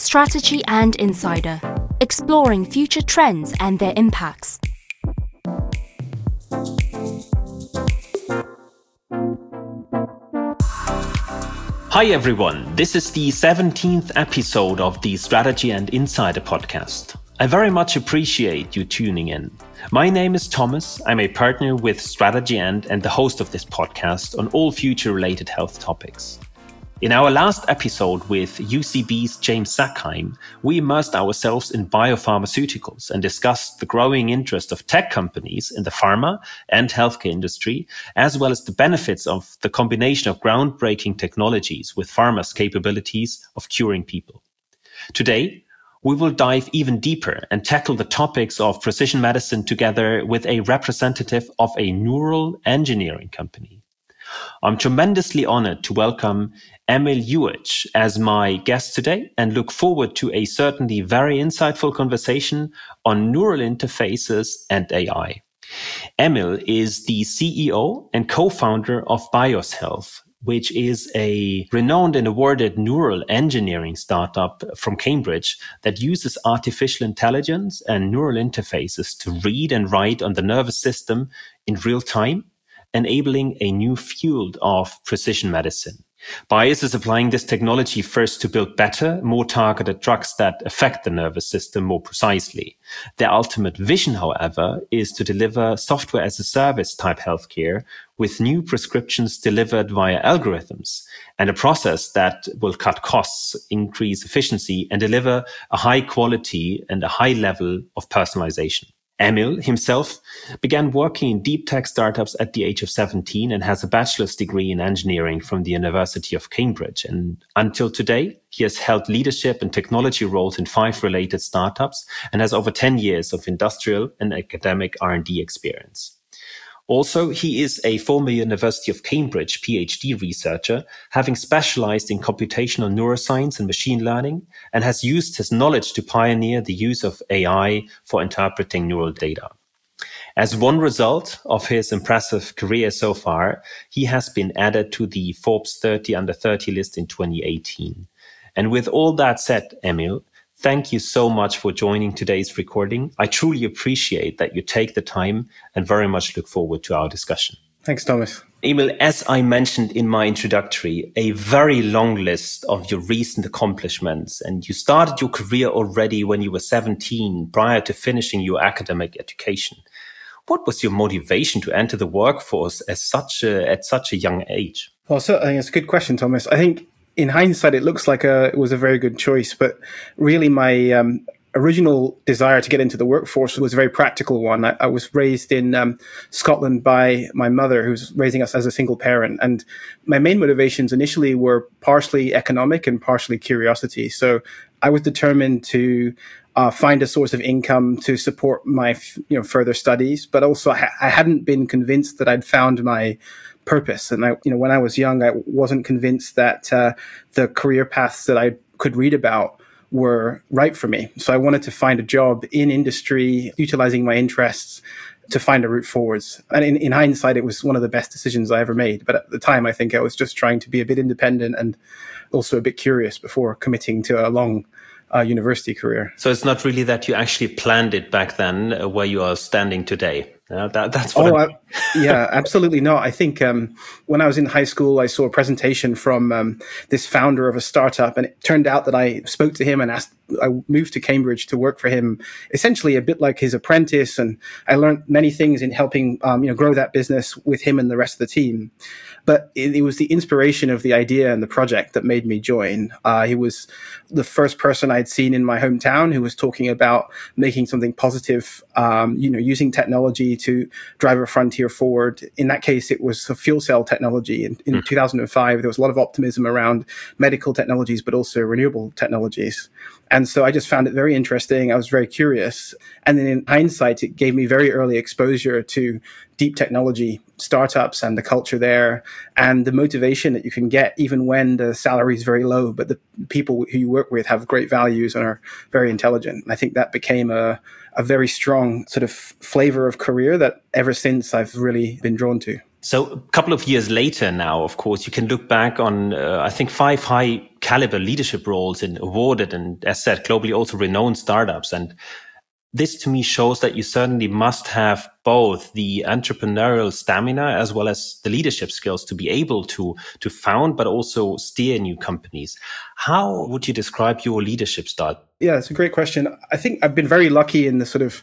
Strategy and Insider, exploring future trends and their impacts. Hi everyone, this is the 17th episode of the Strategy and Insider podcast. I very much appreciate you tuning in. My name is Thomas. I'm a partner with Strategy and the host of this podcast on all future-related health topics. In our last episode with UCB's James Sackheim, we immersed ourselves in biopharmaceuticals and discussed the growing interest of tech companies in the pharma and healthcare industry, as well as the benefits of the combination of groundbreaking technologies with pharma's capabilities of curing people. Today, we will dive even deeper and tackle the topics of precision medicine together with a representative of a neural engineering company. I'm tremendously honored to welcome Emil Juhec as my guest today and look forward to a certainly very insightful conversation on neural interfaces and AI. Emil is the CEO and co-founder of BIOS Health, which is a renowned and awarded neural engineering startup from Cambridge that uses artificial intelligence and neural interfaces to read and write on the nervous system in real time, enabling a new field of precision medicine. BIOS is applying this technology first to build better, more targeted drugs that affect the nervous system more precisely. Their ultimate vision, however, is to deliver software as a service type healthcare with new prescriptions delivered via algorithms and a process that will cut costs, increase efficiency, and deliver a high quality and a high level of personalization. Emil himself began working in deep tech startups at the age of 17 and has a bachelor's degree in engineering from the University of Cambridge. And until today, he has held leadership and technology roles in 5 related startups and has over 10 years of industrial and academic R&D experience. Also, he is a former University of Cambridge PhD researcher, having specialized in computational neuroscience and machine learning, and has used his knowledge to pioneer the use of AI for interpreting neural data. As one result of his impressive career so far, he has been added to the Forbes 30 Under 30 list in 2018. And with all that said, Emil, thank you so much for joining today's recording. I truly appreciate that you take the time and very much look forward to our discussion. Thanks, Thomas. Emil, as I mentioned in my introductory, a very long list of your recent accomplishments, and you started your career already when you were 17, prior to finishing your academic education. What was your motivation to enter the workforce at such a young age? Well, so I think it's a good question, Thomas. I think in hindsight, it looks like it was a very good choice, but really my original desire to get into the workforce was a very practical one. I was raised in Scotland by my mother, who was raising us as a single parent. And my main motivations initially were partially economic and partially curiosity. So I was determined to find a source of income to support my further studies, but also I hadn't been convinced that I'd found my purpose. And when I was young, I wasn't convinced that the career paths that I could read about were right for me. So I wanted to find a job in industry, utilizing my interests to find a route forwards. And in hindsight, it was one of the best decisions I ever made. But at the time, I think I was just trying to be a bit independent and also a bit curious before committing to a long university career. So it's not really that you actually planned it back then where you are standing today. That's what yeah, absolutely not. I think when I was in high school, I saw a presentation from this founder of a startup, and it turned out that I spoke to him and I moved to Cambridge to work for him, essentially a bit like his apprentice. And I learned many things in helping grow that business with him and the rest of the team. But it was the inspiration of the idea and the project that made me join. He was the first person I'd seen in my hometown who was talking about making something positive, using technology to drive a frontier forward. In that case, it was a fuel cell technology. In 2005, there was a lot of optimism around medical technologies, but also renewable technologies. And so I just found it very interesting. I was very curious. And then in hindsight, it gave me very early exposure to deep technology startups and the culture there and the motivation that you can get even when the salary is very low, but the people who you work with have great values and are very intelligent. And I think that became a very strong sort of flavor of career that ever since I've really been drawn to. So a couple of years later now, of course, you can look back on, I think, 5 high caliber leadership roles in awarded and, as said, globally also renowned startups. And this to me shows that you certainly must have both the entrepreneurial stamina as well as the leadership skills to be able to found, but also steer new companies. How would you describe your leadership style? Yeah, it's a great question. I think I've been very lucky in the sort of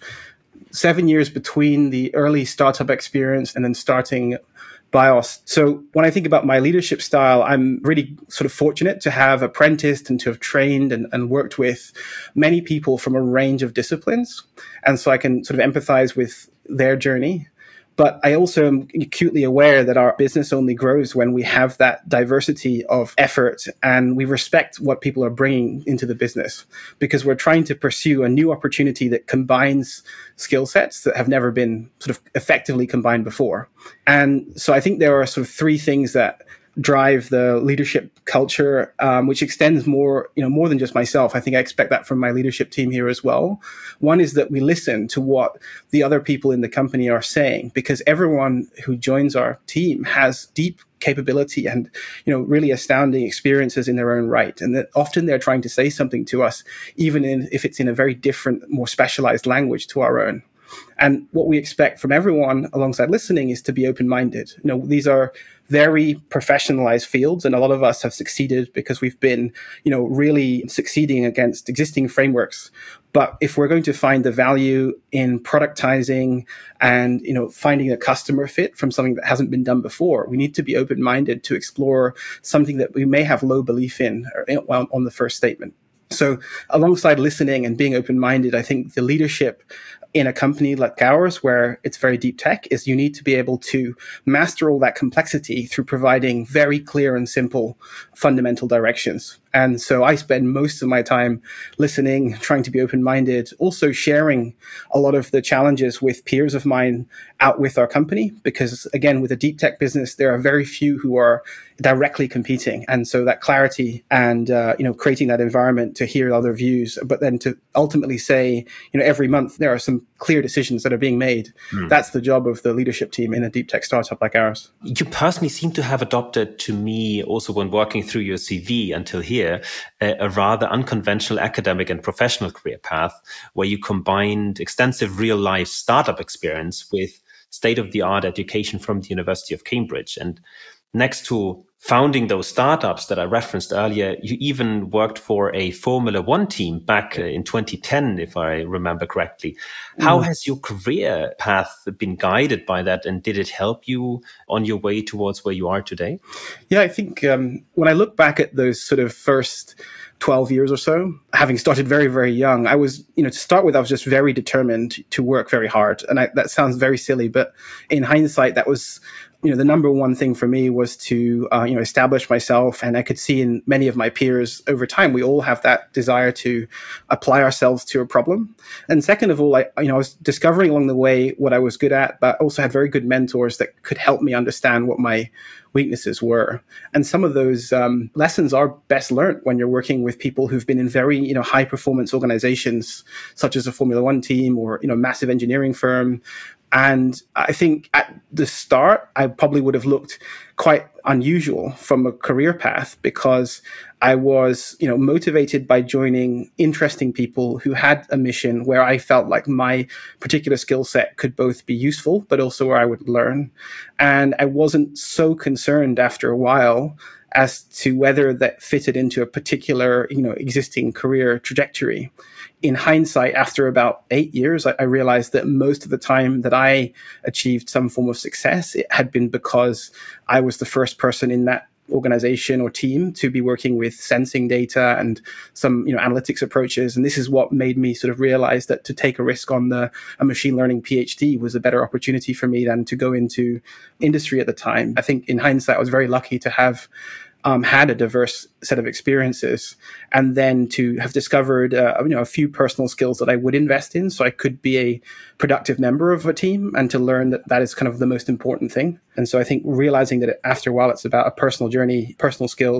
7 years between the early startup experience and then starting BIOS. So when I think about my leadership style, I'm really sort of fortunate to have apprenticed and to have trained and worked with many people from a range of disciplines. And so I can sort of empathize with their journey. But I also am acutely aware that our business only grows when we have that diversity of effort and we respect what people are bringing into the business, because we're trying to pursue a new opportunity that combines skill sets that have never been sort of effectively combined before. And so I think there are sort of three things that drive the leadership culture, which extends more than just myself. I think I expect that from my leadership team here as well. One is that we listen to what the other people in the company are saying, because everyone who joins our team has deep capability and, really astounding experiences in their own right. And that often they're trying to say something to us, even if it's in a very different, more specialized language to our own. And what we expect from everyone alongside listening is to be open-minded. These are very professionalized fields, and a lot of us have succeeded because we've been, really succeeding against existing frameworks. But if we're going to find the value in productizing and, finding a customer fit from something that hasn't been done before, we need to be open-minded to explore something that we may have low belief in on the first statement. So alongside listening and being open-minded, I think the leadership in a company like ours, where it's very deep tech, is you need to be able to master all that complexity through providing very clear and simple fundamental directions. And so I spend most of my time listening, trying to be open-minded, also sharing a lot of the challenges with peers of mine out with our company, because again, with a deep tech business, there are very few who are directly competing. And so that clarity and, creating that environment to hear other views, but then to ultimately say, every month there are some clear decisions that are being made. That's the job of the leadership team in a deep tech startup like ours. You personally seem to have adopted, to me, also when working through your CV until here, a rather unconventional academic and professional career path where you combined extensive real-life startup experience with state-of-the-art education from the University of Cambridge. And next to founding those startups that I referenced earlier, you even worked for a Formula One team back in 2010, if I remember correctly. How has your career path been guided by that? And did it help you on your way towards where you are today? Yeah, I think when I look back at those sort of first 12 years or so, having started very, very young, I was, to start with, I was just very determined to work very hard. And that sounds very silly, but in hindsight, that was the number one thing for me was to, establish myself. And I could see in many of my peers over time, we all have that desire to apply ourselves to a problem. And second of all, I was discovering along the way what I was good at, but also had very good mentors that could help me understand what my weaknesses were. And some of those lessons are best learned when you're working with people who've been in very, high performance organizations, such as a Formula One team or, massive engineering firm. And I think at the start, I probably would have looked quite unusual from a career path because I was, motivated by joining interesting people who had a mission where I felt like my particular skill set could both be useful, but also where I would learn. And I wasn't so concerned after a while as to whether that fitted into a particular, existing career trajectory. In hindsight, after about 8 years, I realized that most of the time that I achieved some form of success, it had been because I was the first person in that organization or team to be working with sensing data and some, analytics approaches. And this is what made me sort of realize that to take a risk on a machine learning PhD was a better opportunity for me than to go into industry at the time. I think in hindsight, I was very lucky to have had a diverse set of experiences, and then to have discovered, a few personal skills that I would invest in so I could be a productive member of a team, and to learn that that is kind of the most important thing. And so I think realizing that after a while, it's about a personal journey, personal skills,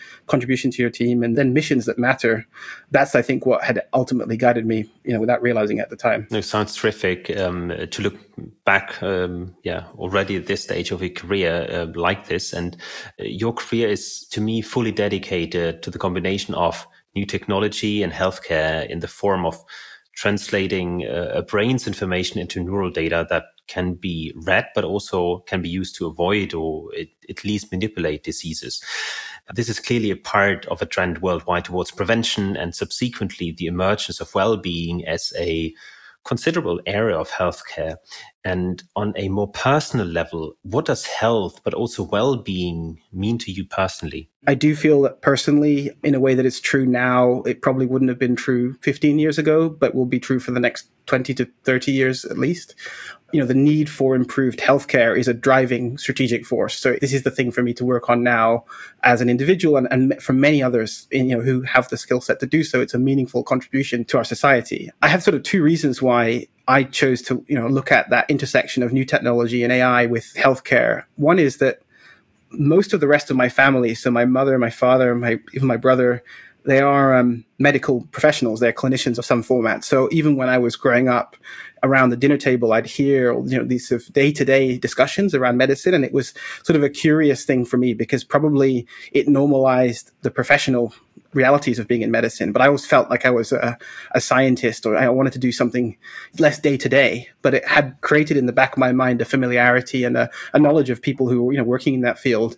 contribution to your team, and then missions that matter. That's, I think, what had ultimately guided me, without realizing it at the time. It sounds terrific to look back, already at this stage of your career like this. And your career is, to me, fully dedicated to the combination of new technology and healthcare in the form of translating a brain's information into neural data that can be read, but also can be used to avoid or at least manipulate diseases. This is clearly a part of a trend worldwide towards prevention and subsequently the emergence of well-being as a considerable area of healthcare. And on a more personal level, what does health, but also well-being mean to you personally? I do feel that personally, in a way that it's true now, it probably wouldn't have been true 15 years ago, but will be true for the next 20 to 30 years at least. The need for improved healthcare is a driving strategic force. So this is the thing for me to work on now as an individual and for many others, who have the skill set to do so. It's a meaningful contribution to our society. I have sort of two reasons why I chose to, look at that intersection of new technology and AI with healthcare. One is that most of the rest of my family, so my mother, my father, even my brother, they are medical professionals. They're clinicians of some format. So even when I was growing up, around the dinner table, I'd hear, these sort of day-to-day discussions around medicine. And it was sort of a curious thing for me because probably it normalized the professional realities of being in medicine. But I always felt like I was a scientist, or I wanted to do something less day-to-day. But it had created in the back of my mind a familiarity and a knowledge of people who were, working in that field.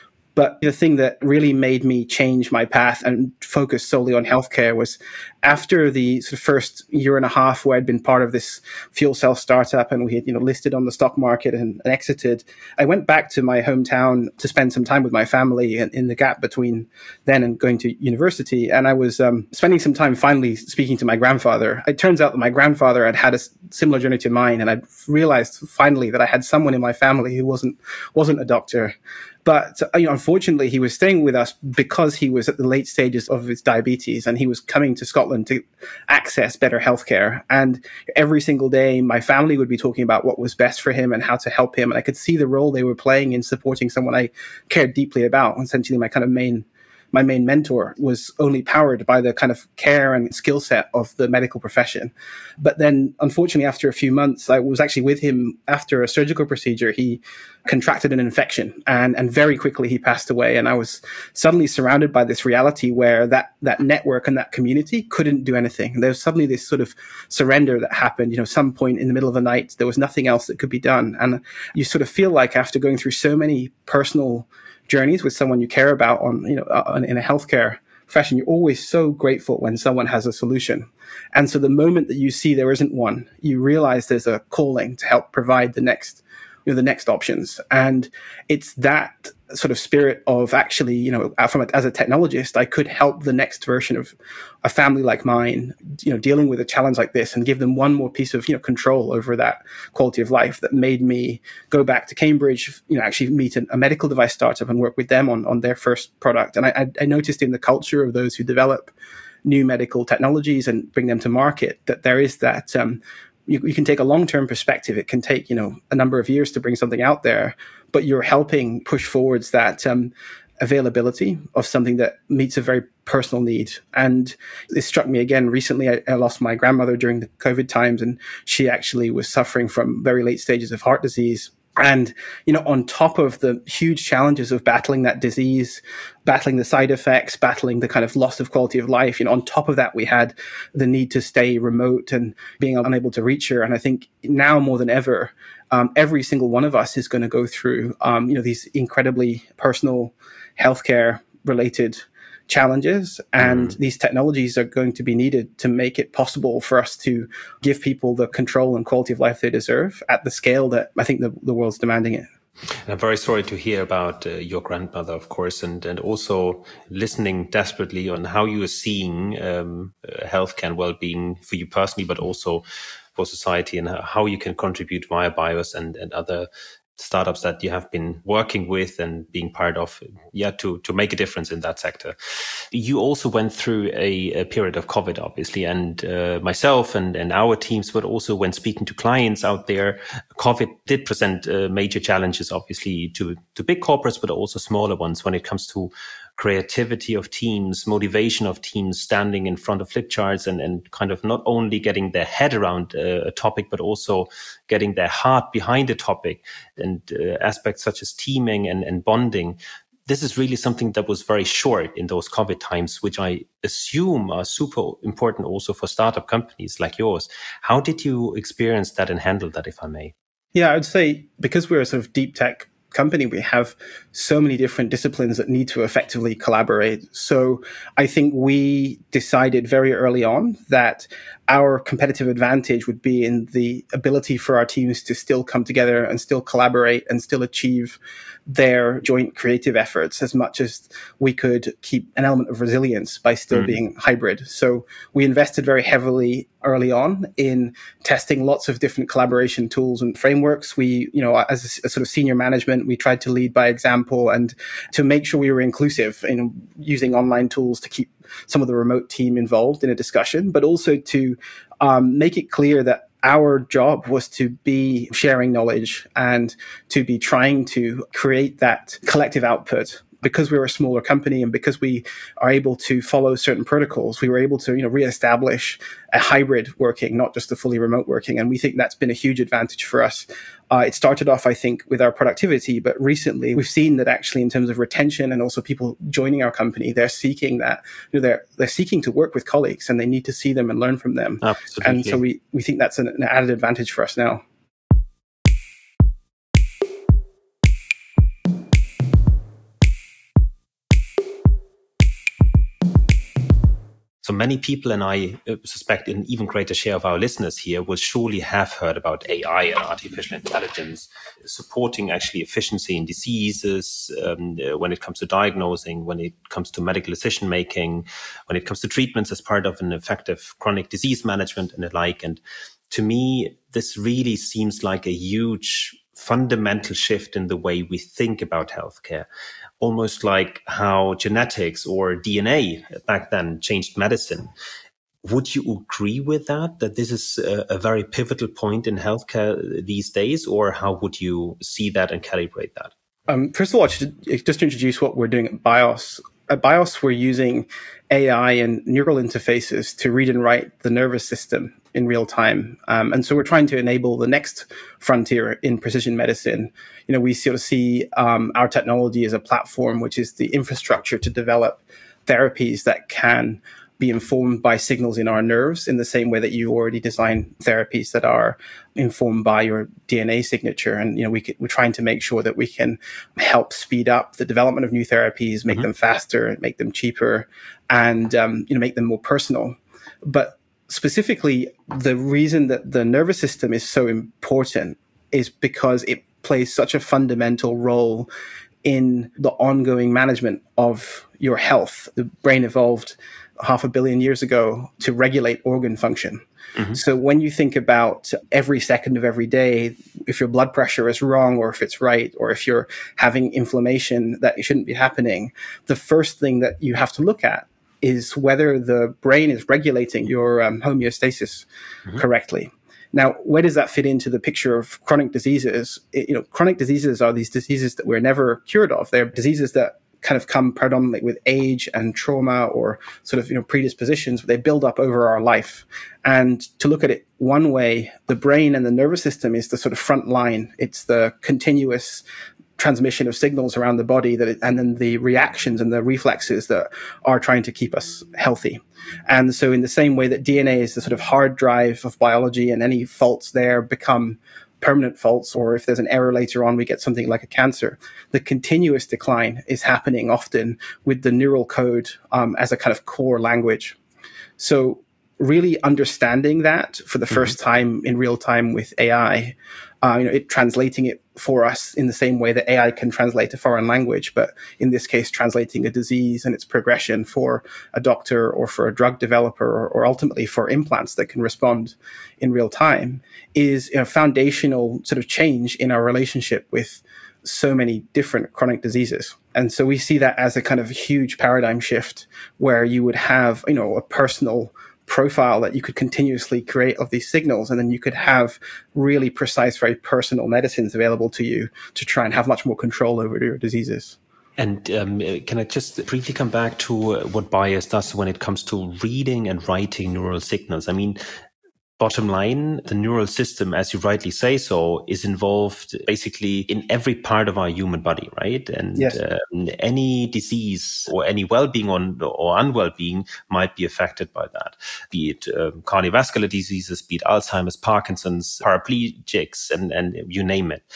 But the thing that really made me change my path and focus solely on healthcare was after the sort of first year and a half where I'd been part of this fuel cell startup and we had, listed on the stock market and exited, I went back to my hometown to spend some time with my family in the gap between then and going to university. And I was spending some time finally speaking to my grandfather. It turns out that my grandfather had a similar journey to mine. And I realized finally that I had someone in my family who wasn't a doctor. But unfortunately, he was staying with us because he was at the late stages of his diabetes and he was coming to Scotland to access better healthcare. And every single day, my family would be talking about what was best for him and how to help him. And I could see the role they were playing in supporting someone I cared deeply about. Essentially, my main mentor was only powered by the kind of care and skill set of the medical profession. But then, unfortunately, after a few months, I was actually with him after a surgical procedure. He contracted an infection and very quickly he passed away. And I was suddenly surrounded by this reality where that network and that community couldn't do anything. And there was suddenly this sort of surrender that happened, some point in the middle of the night, there was nothing else that could be done. And you sort of feel like after going through so many personal journeys with someone you care about in a healthcare profession, you're always so grateful when someone has a solution. And so the moment that you see there isn't one, you realize there's a calling to help provide the next options. And it's that sort of spirit of actually, as a technologist, I could help the next version of a family like mine, dealing with a challenge like this and give them one more piece of, control over that quality of life that made me go back to Cambridge, actually meet a medical device startup and work with them on their first product. And I noticed in the culture of those who develop new medical technologies and bring them to market that there is that, you can take a long-term perspective. It can take, a number of years to bring something out there, but you're helping push forwards that availability of something that meets a very personal need. And this struck me again. Recently, I lost my grandmother during the COVID times, and she actually was suffering from very late stages of heart disease. And, on top of the huge challenges of battling that disease, battling the side effects, battling the kind of loss of quality of life, on top of that, we had the need to stay remote and being unable to reach her. And I think now more than ever, every single one of us is going to go through, these incredibly personal healthcare related challenges, and these technologies are going to be needed to make it possible for us to give people the control and quality of life they deserve at the scale that I think the world's demanding it. I'm very sorry to hear about your grandmother, of course, and also listening desperately on how you are seeing healthcare and well-being for you personally, but also for society, and how you can contribute via BIOS and other startups that you have been working with and being part of, to make a difference in that sector. You also went through a period of COVID, obviously, and myself and our teams, but also when speaking to clients out there, COVID did present major challenges, obviously, to big corporates, but also smaller ones when it comes to creativity of teams, motivation of teams standing in front of flip charts and kind of not only getting their head around a topic, but also getting their heart behind the topic, and aspects such as teaming and bonding. This is really something that was very short in those COVID times, which I assume are super important also for startup companies like yours. How did you experience that and handle that, if I may? Yeah, I would say because we're a sort of deep tech company, we have so many different disciplines that need to effectively collaborate. So I think we decided very early on that our competitive advantage would be in the ability for our teams to still come together and still collaborate and still achieve their joint creative efforts, as much as we could keep an element of resilience by still being hybrid. So we invested very heavily early on in testing lots of different collaboration tools and frameworks. We, as a sort of senior management, we tried to lead by example and to make sure we were inclusive in using online tools to keep some of the remote team involved in a discussion, but also to make it clear that our job was to be sharing knowledge and to be trying to create that collective output. Because we're a smaller company and because we are able to follow certain protocols, we were able to, reestablish a hybrid working, not just a fully remote working. And we think that's been a huge advantage for us. It started off, I think, with our productivity, but recently we've seen that actually in terms of retention and also people joining our company, they're seeking that, they're seeking to work with colleagues and they need to see them and learn from them. Absolutely. And so we think that's an added advantage for us now. So many people, and I suspect an even greater share of our listeners here, will surely have heard about AI and artificial intelligence supporting actually efficiency in diseases, when it comes to diagnosing, when it comes to medical decision making, when it comes to treatments as part of an effective chronic disease management and the like. And to me, this really seems like a huge fundamental shift in the way we think about healthcare. Almost like how genetics or DNA back then changed medicine. Would you agree with that this is a very pivotal point in healthcare these days, or how would you see that and calibrate that? First of all, I should just introduce what we're doing at BIOS. At BIOS, we're using AI and neural interfaces to read and write the nervous system in real time. And so we're trying to enable the next frontier in precision medicine. We sort of see our technology as a platform, which is the infrastructure to develop therapies that can be informed by signals in our nerves in the same way that you already design therapies that are informed by your DNA signature. And, we're trying to make sure that we can help speed up the development of new therapies, make them faster, make them cheaper, and, make them more personal. But specifically, the reason that the nervous system is so important is because it plays such a fundamental role in the ongoing management of your health. The brain evolved 500 million years ago to regulate organ function. So when you think about every second of every day, if your blood pressure is wrong or if it's right, or if you're having inflammation that shouldn't be happening, the first thing that you have to look at is whether the brain is regulating your homeostasis correctly. Now, where does that fit into the picture of chronic diseases? Chronic diseases are these diseases that we're never cured of. They're diseases that kind of come predominantly with age and trauma or sort of, predispositions, but they build up over our life. And to look at it one way, the brain and the nervous system is the sort of front line. It's the continuous transmission of signals around the body and then the reactions and the reflexes that are trying to keep us healthy. And so in the same way that DNA is the sort of hard drive of biology and any faults there become permanent faults, or if there's an error later on, we get something like a cancer. The continuous decline is happening often with the neural code as a kind of core language. So really understanding that for the first time in real time with AI, it translating it for us in the same way that AI can translate a foreign language, but in this case, translating a disease and its progression for a doctor or for a drug developer or ultimately for implants that can respond in real time is a foundational sort of change in our relationship with so many different chronic diseases. And so we see that as a kind of huge paradigm shift where you would have, a personal profile that you could continuously create of these signals. And then you could have really precise, very personal medicines available to you to try and have much more control over your diseases. And can I just briefly come back to what bias does when it comes to reading and writing neural signals? I mean, bottom line, the neural system, as you rightly say so, is involved basically in every part of our human body, right? And Yes. Any disease or any well-being or unwell-being might be affected by that, be it cardiovascular diseases, be it Alzheimer's, Parkinson's, paraplegics, and you name it.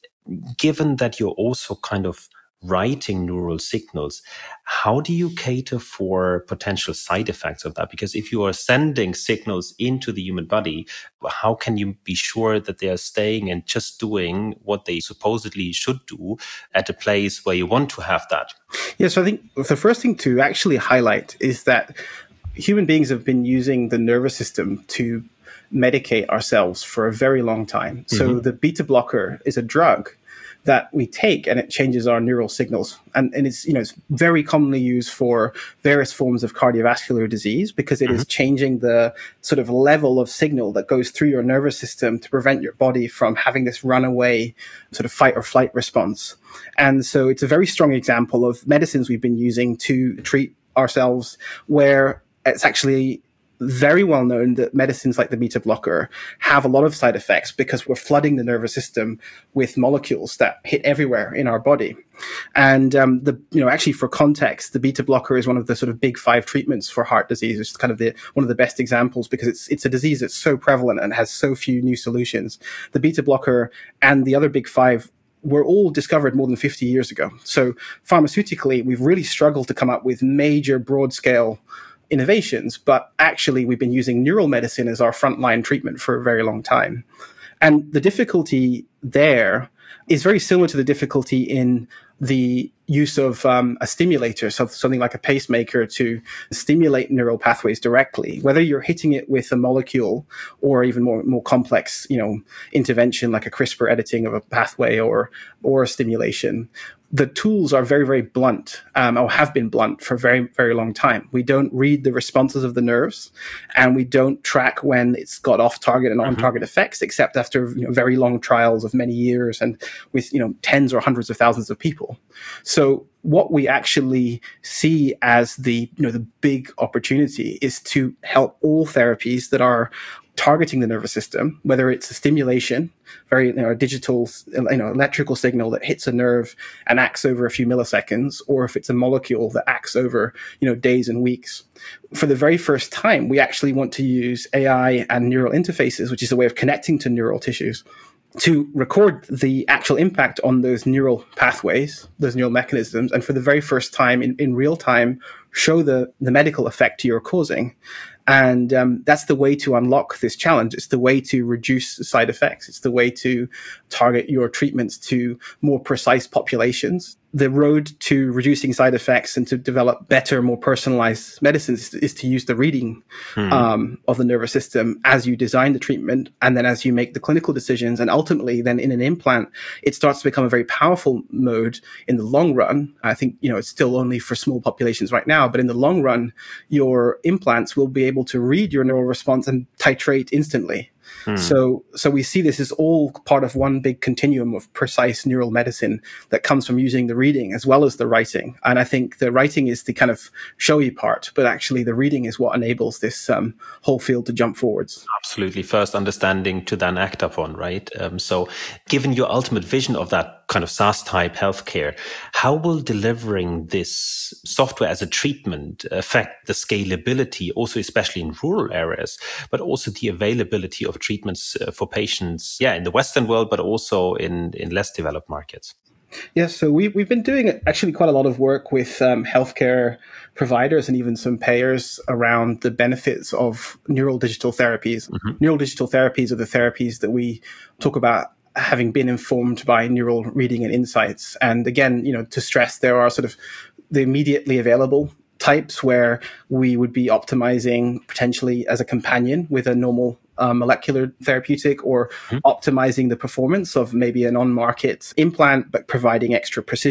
Given that you're also kind of writing neural signals, how do you cater for potential side effects of that? Because if you are sending signals into the human body, how can you be sure that they are staying and just doing what they supposedly should do at a place where you want to have that? Yeah, so I think the first thing to actually highlight is that human beings have been using the nervous system to medicate ourselves for a very long time. So the beta blocker is a drug that we take, and it changes our neural signals. And it's, it's very commonly used for various forms of cardiovascular disease because it is changing the sort of level of signal that goes through your nervous system to prevent your body from having this runaway sort of fight or flight response. And so it's a very strong example of medicines we've been using to treat ourselves, where it's actually very well known that medicines like the beta blocker have a lot of side effects because we're flooding the nervous system with molecules that hit everywhere in our body. And actually, for context, the beta blocker is one of the sort of big 5 treatments for heart disease. It's kind of one of the best examples because it's a disease that's so prevalent and has so few new solutions. The beta blocker and the other big 5 were all discovered more than 50 years ago. So pharmaceutically, we've really struggled to come up with major broad-scale innovations, but actually we've been using neural medicine as our frontline treatment for a very long time. And the difficulty there is very similar to the difficulty in the use of a stimulator, so something like a pacemaker, to stimulate neural pathways directly, whether you're hitting it with a molecule or even more complex, intervention like a CRISPR editing of a pathway or a stimulation. The tools are very, very blunt, or have been blunt for a very, very long time. We don't read the responses of the nerves, and we don't track when it's got off-target and on-target effects, except after very long trials of many years and with tens or hundreds of thousands of people. So what we actually see as the big opportunity is to help all therapies that are targeting the nervous system, whether it's a stimulation, a digital, electrical signal that hits a nerve and acts over a few milliseconds, or if it's a molecule that acts over, days and weeks. For the very first time, we actually want to use AI and neural interfaces, which is a way of connecting to neural tissues, to record the actual impact on those neural pathways, those neural mechanisms, and for the very first time in real time, show the medical effect you're causing. And that's the way to unlock this challenge. It's the way to reduce side effects. It's the way to target your treatments to more precise populations. The road to reducing side effects and to develop better, more personalized medicines is to use the reading of the nervous system as you design the treatment, and then as you make the clinical decisions. And ultimately, then in an implant, it starts to become a very powerful mode in the long run. I think, it's still only for small populations right now, but in the long run, your implants will be able to read your neural response and titrate instantly. So we see this as all part of one big continuum of precise neural medicine that comes from using the reading as well as the writing. And I think the writing is the kind of showy part, but actually the reading is what enables this whole field to jump forwards. Absolutely. First understanding to then act upon, right? So given your ultimate vision of that kind of SaaS type healthcare, how will delivering this software as a treatment affect the scalability, also especially in rural areas, but also the availability of treatments for patients, in the Western world, but also in less developed markets? Yes, so we've been doing actually quite a lot of work with healthcare providers and even some payers around the benefits of neural digital therapies. Neural digital therapies are the therapies that we talk about having been informed by neural reading and insights. And again, to stress, there are sort of the immediately available types where we would be optimizing potentially as a companion with a normal molecular therapeutic, or optimizing the performance of maybe an on-market implant, but providing extra precision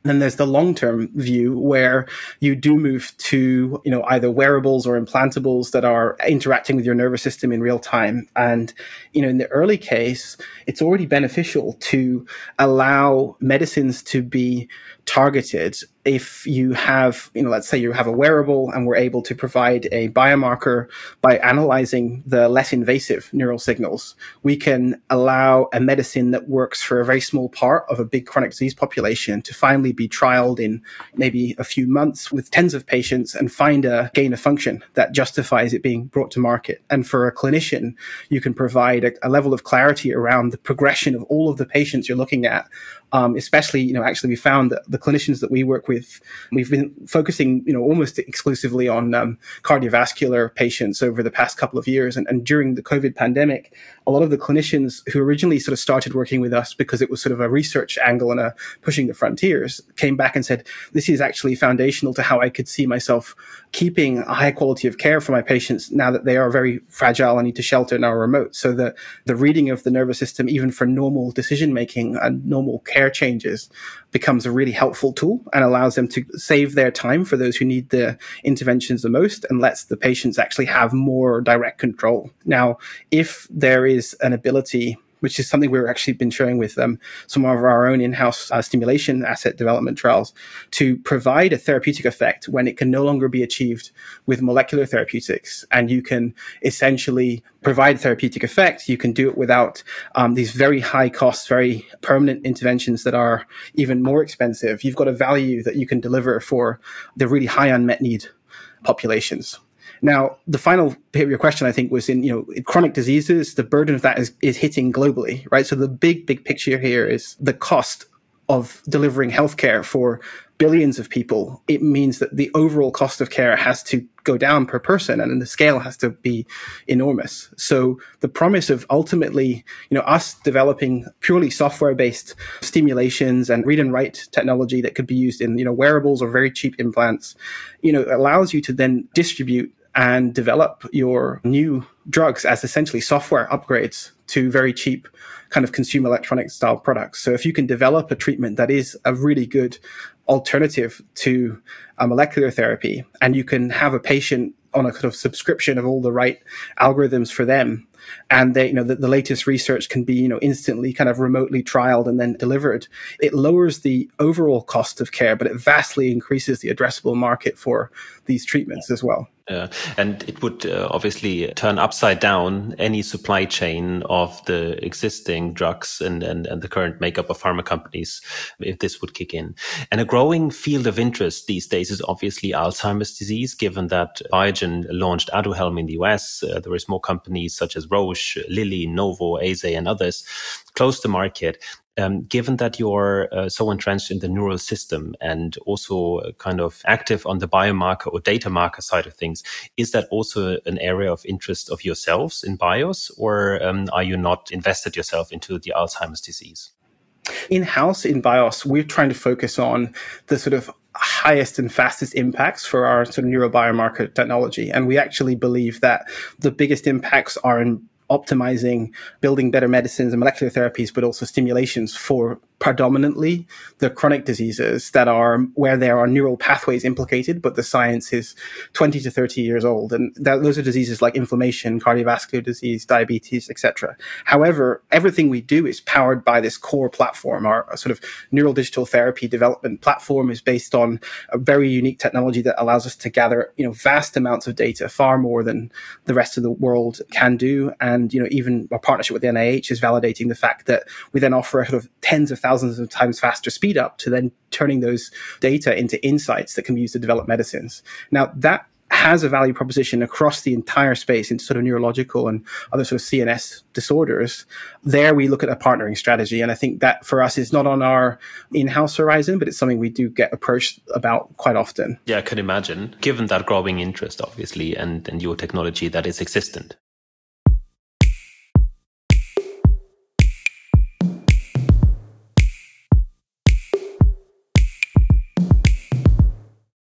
Then there's the long-term view where you do move to, either wearables or implantables that are interacting with your nervous system in real time. And, in the early case, it's already beneficial to allow medicines to be targeted if you have, let's say you have a wearable and we're able to provide a biomarker by analyzing the less invasive neural signals, we can allow a medicine that works for a very small part of a big chronic disease population to finally be trialed in maybe a few months with tens of patients and find a gain of function that justifies it being brought to market. And for a clinician, you can provide a level of clarity around the progression of all of the patients you're looking at. Especially, actually we found that the clinicians that we work with, we've been focusing, almost exclusively on cardiovascular patients over the past couple of years. And during the COVID pandemic, a lot of the clinicians who originally sort of started working with us because it was sort of a research angle and a pushing the frontiers came back and said, this is actually foundational to how I could see myself keeping a high quality of care for my patients now that they are very fragile and need to shelter and are remote. So the reading of the nervous system, even for normal decision making and normal care changes, becomes a really helpful tool and allows them to save their time for those who need the interventions the most and lets the patients actually have more direct control. Now, if there is an ability, which is something we've actually been showing with some of our own in-house stimulation asset development trials, to provide a therapeutic effect when it can no longer be achieved with molecular therapeutics. And you can essentially provide therapeutic effect. You can do it without these very high cost, very permanent interventions that are even more expensive. You've got a value that you can deliver for the really high unmet need populations. Now, the final bit of your question, I think, was in chronic diseases, the burden of that is hitting globally, right? So the big picture here is the cost of delivering healthcare for billions of people. It means that the overall cost of care has to go down per person, and the scale has to be enormous. So the promise of ultimately, us developing purely software-based stimulations and read and write technology that could be used in, wearables or very cheap implants, allows you to then distribute and develop your new drugs as essentially software upgrades to very cheap kind of consumer electronic style products. So if you can develop a treatment that is a really good alternative to a molecular therapy, and you can have a patient on a kind of subscription of all the right algorithms for them, and they, the latest research can be, instantly kind of remotely trialed and then delivered, it lowers the overall cost of care, but it vastly increases the addressable market for these treatments as well. And it would obviously turn upside down any supply chain of the existing drugs and the current makeup of pharma companies if this would kick in. And a growing field of interest these days is obviously Alzheimer's disease, given that Biogen launched Aduhelm in the US. There is more companies such as Roche, Lilly, Novo, Eisai, and others close to market. Given that you're so entrenched in the neural system and also kind of active on the biomarker or data marker side of things, is that also an area of interest of yourselves in BIOS, or are you not invested yourself into the Alzheimer's disease? In-house in BIOS, we're trying to focus on the sort of highest and fastest impacts for our sort of neurobiomarker technology. And we actually believe that the biggest impacts are in optimizing, building better medicines and molecular therapies, but also stimulations for predominantly the chronic diseases that are where there are neural pathways implicated, but the science is 20 to 30 years old. And those are diseases like inflammation, cardiovascular disease, diabetes, etc. However, everything we do is powered by this core platform. Our sort of neural digital therapy development platform is based on a very unique technology that allows us to gather, vast amounts of data, far more than the rest of the world can do. And, even our partnership with the NIH is validating the fact that we then offer a sort of tens of thousands of times faster speed up to then turning those data into insights that can be used to develop medicines. Now, that has a value proposition across the entire space into sort of neurological and other sort of CNS disorders. There we look at a partnering strategy. And I think that for us is not on our in-house horizon, but it's something we do get approached about quite often. Yeah, I can imagine, given that growing interest, obviously, and your technology that is existent.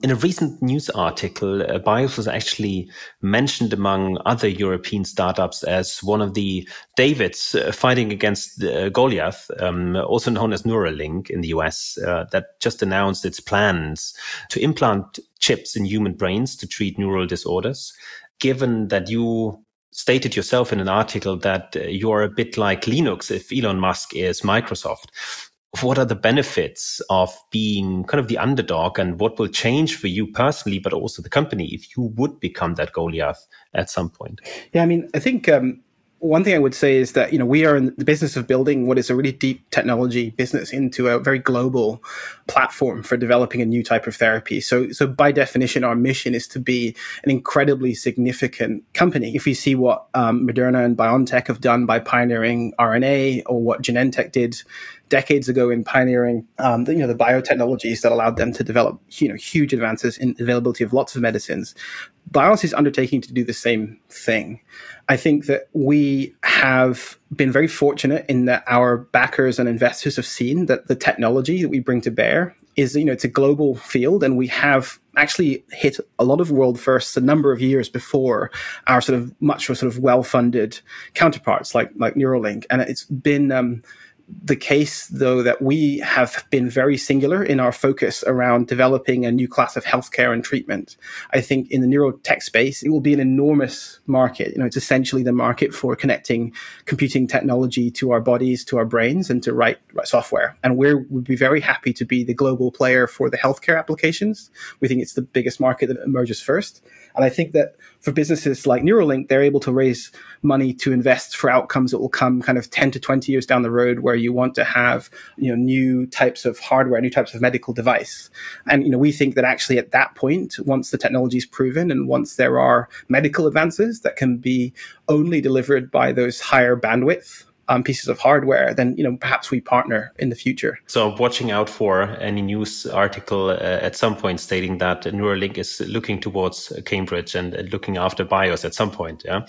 In a recent news article, BIOS was actually mentioned among other European startups as one of the Davids fighting against Goliath, also known as Neuralink in the US, that just announced its plans to implant chips in human brains to treat neural disorders. Given that you stated yourself in an article that you're a bit like Linux if Elon Musk is Microsoft, what are the benefits of being kind of the underdog, and what will change for you personally, but also the company, if you would become that Goliath at some point? Yeah, I mean, I think one thing I would say is that, we are in the business of building what is a really deep technology business into a very global platform for developing a new type of therapy. So by definition, our mission is to be an incredibly significant company. If we see what Moderna and BioNTech have done by pioneering RNA, or what Genentech did decades ago in pioneering the biotechnologies that allowed them to develop huge advances in availability of lots of medicines, BIOS is undertaking to do the same thing. I think that we have been very fortunate in that our backers and investors have seen that the technology that we bring to bear is, it's a global field, and we have actually hit a lot of world firsts a number of years before our sort of much sort of well-funded counterparts like Neuralink. And it's been the case, though, that we have been very singular in our focus around developing a new class of healthcare and treatment. I think in the neurotech space, it will be an enormous market. It's essentially the market for connecting computing technology to our bodies, to our brains, and to write software. And we'd be very happy to be the global player for the healthcare applications. We think it's the biggest market that emerges first. And I think that for businesses like Neuralink, they're able to raise money to invest for outcomes that will come kind of 10 to 20 years down the road, where you want to have, new types of hardware, new types of medical device. And, we think that actually at that point, once the technology is proven and once there are medical advances that can be only delivered by those higher bandwidth pieces of hardware, then perhaps we partner in the future. So watching out for any news article at some point stating that Neuralink is looking towards Cambridge and looking after BIOS at some point. Yeah.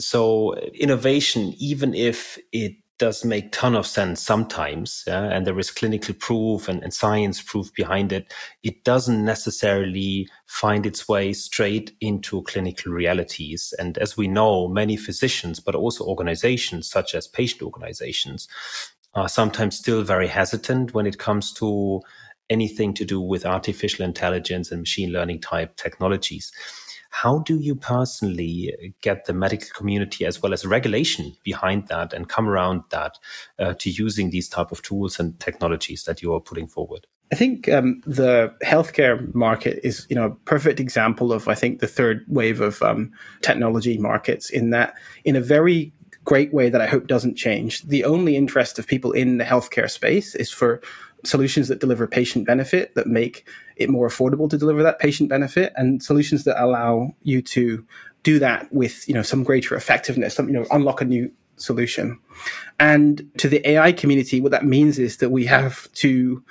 So innovation, even if it does make ton of sense sometimes, and there is clinical proof and science proof behind it, it doesn't necessarily find its way straight into clinical realities. And as we know, many physicians, but also organizations such as patient organizations, are sometimes still very hesitant when it comes to anything to do with artificial intelligence and machine learning type technologies. How do you personally get the medical community as well as regulation behind that and come around that to using these type of tools and technologies that you are putting forward? I think the healthcare market is, a perfect example of, I think, the third wave of technology markets, in that, in a very great way that I hope doesn't change, the only interest of people in the healthcare space is for solutions that deliver patient benefit, that make it more affordable to deliver that patient benefit, and solutions that allow you to do that with, some greater effectiveness, unlock a new solution. And to the AI community, what that means is that we have to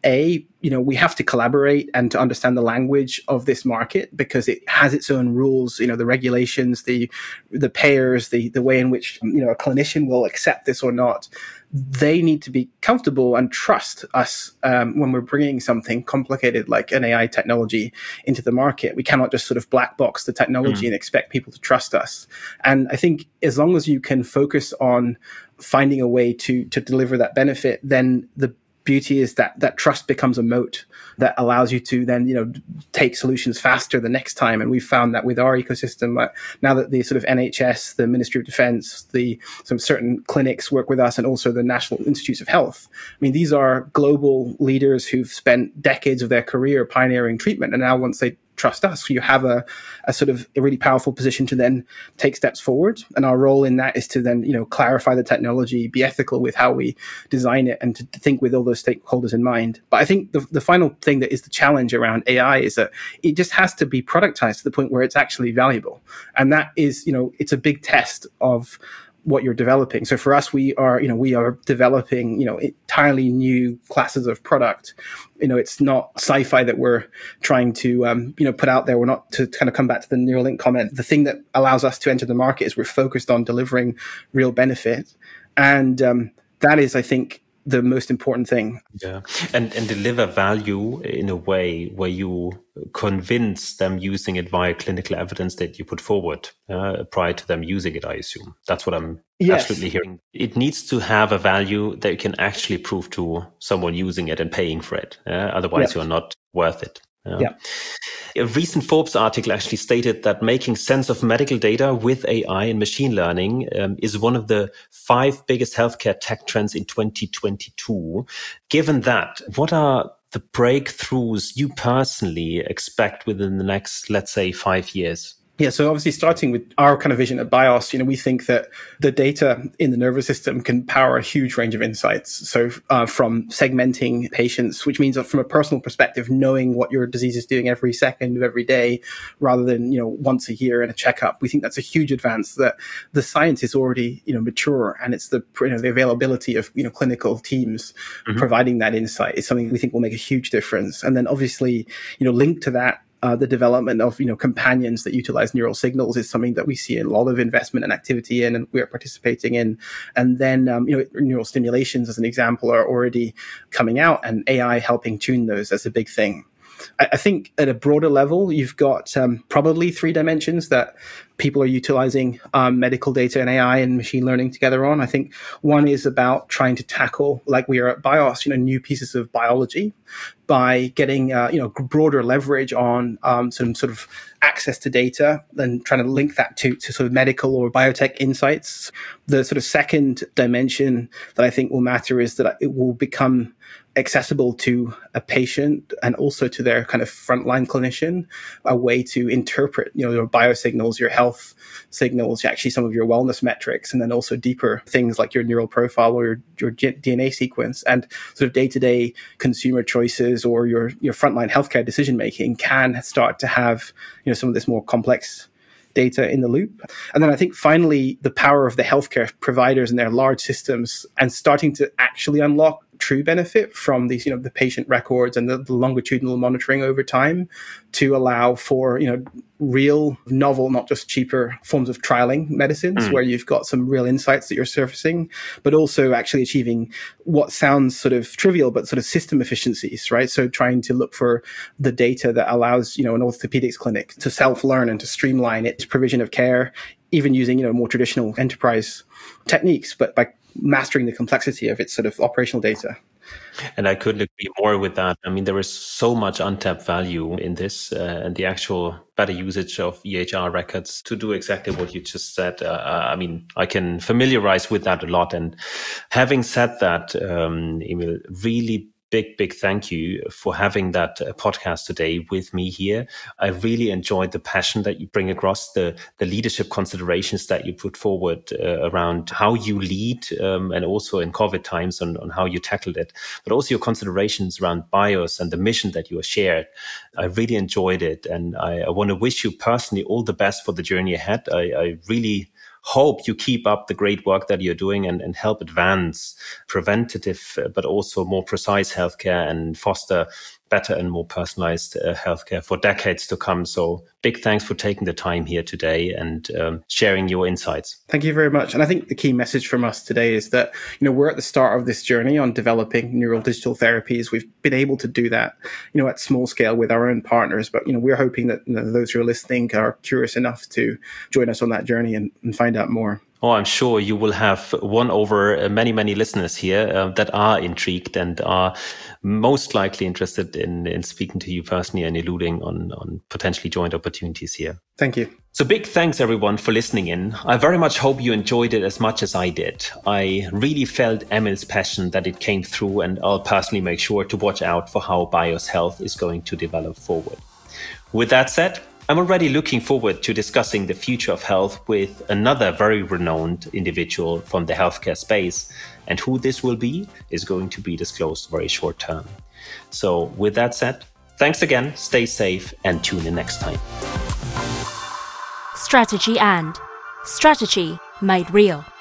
we have to collaborate and to understand the language of this market, because it has its own rules, the regulations, the payers, the way in which, a clinician will accept this or not. They need to be comfortable and trust us when we're bringing something complicated like an AI technology into the market. We cannot just sort of black box the technology and expect people to trust us. And I think as long as you can focus on finding a way to deliver that benefit, then the beauty is that trust becomes a moat that allows you to then, take solutions faster the next time. And we've found that with our ecosystem, now that the sort of NHS, the Ministry of Defense, some certain clinics work with us, and also the National Institutes of Health. I mean, these are global leaders who've spent decades of their career pioneering treatment. And now once they trust us, you have a sort of a really powerful position to then take steps forward. And our role in that is to then, clarify the technology, be ethical with how we design it, and to think with all those stakeholders in mind. But I think the final thing that is the challenge around AI is that it just has to be productized to the point where it's actually valuable. And that is, it's a big test of what you're developing. So for us, we are developing, entirely new classes of product. It's not sci-fi that we're trying to, put out there. We're not, to kind of come back to the Neuralink comment. The thing that allows us to enter the market is we're focused on delivering real benefit. And that is, I think, the most important thing. Yeah, and deliver value in a way where you convince them using it via clinical evidence that you put forward prior to them using it, I assume. That's what I'm absolutely hearing. It needs to have a value that you can actually prove to someone using it and paying for it. Otherwise, you're not worth it. Yeah. A recent Forbes article actually stated that making sense of medical data with AI and machine learning is one of the 5 biggest healthcare tech trends in 2022. Given that, what are the breakthroughs you personally expect within the next, let's say, 5 years? Yeah, so obviously starting with our kind of vision at BIOS, we think that the data in the nervous system can power a huge range of insights. So from segmenting patients, which means that from a personal perspective, knowing what your disease is doing every second of every day, rather than, once a year in a checkup, we think that's a huge advance, that the science is already, mature, and it's the availability of, clinical teams providing that insight is something we think will make a huge difference. And then obviously, linked to that, the development of, companions that utilize neural signals is something that we see a lot of investment and activity in, and we are participating in. And then, neural stimulations, as an example, are already coming out, and AI helping tune those as a big thing. I think at a broader level, you've got probably 3 dimensions that people are utilizing medical data and AI and machine learning together on. I think one is about trying to tackle, like we are at BIOS, new pieces of biology by getting, broader leverage on some sort of access to data, and trying to link that to sort of medical or biotech insights. The sort of second dimension that I think will matter is that it will become accessible to a patient and also to their kind of frontline clinician, a way to interpret, your biosignals, your health signals, actually some of your wellness metrics, and then also deeper things like your neural profile or your DNA sequence, and sort of day-to-day consumer choices or your frontline healthcare decision-making can start to have, some of this more complex data in the loop. And then I think finally, the power of the healthcare providers and their large systems, and starting to actually unlock true benefit from these, the patient records and the longitudinal monitoring over time, to allow for, real, novel, not just cheaper forms of trialing medicines, where you've got some real insights that you're surfacing, but also actually achieving what sounds sort of trivial, but sort of system efficiencies, right? So trying to look for the data that allows, an orthopedics clinic to self-learn and to streamline its provision of care, even using, more traditional enterprise techniques, but by mastering the complexity of its sort of operational data. And I couldn't agree more with that. I mean, there is so much untapped value in this, and the actual better usage of EHR records to do exactly what you just said. I can familiarize with that a lot. And having said that, Emil, really big thank you for having that podcast today with me here. I really enjoyed the passion that you bring across, the leadership considerations that you put forward around how you lead, and also in COVID times on how you tackled it, but also your considerations around BIOS and the mission that you shared. I really enjoyed it, and I want to wish you personally all the best for the journey ahead. I really hope you keep up the great work that you're doing and help advance preventative, but also more precise healthcare and foster better and more personalized healthcare for decades to come. So big thanks for taking the time here today and sharing your insights. Thank you very much. And I think the key message from us today is that, we're at the start of this journey on developing neural digital therapies. We've been able to do that, at small scale with our own partners. But, we're hoping that those who are listening are curious enough to join us on that journey and find out more. Oh, I'm sure you will have won over many listeners here that are intrigued and are most likely interested in speaking to you personally and alluding on potentially joint opportunities here. Thank you. So big thanks, everyone, for listening in. I very much hope you enjoyed it as much as I did. I really felt Emil's passion that it came through, and I'll personally make sure to watch out for how BIOS Health is going to develop forward. With that said, I'm already looking forward to discussing the future of health with another very renowned individual from the healthcare space, and who this will be is going to be disclosed very short term. So with that said, thanks again, stay safe, and tune in next time. Strategy made real.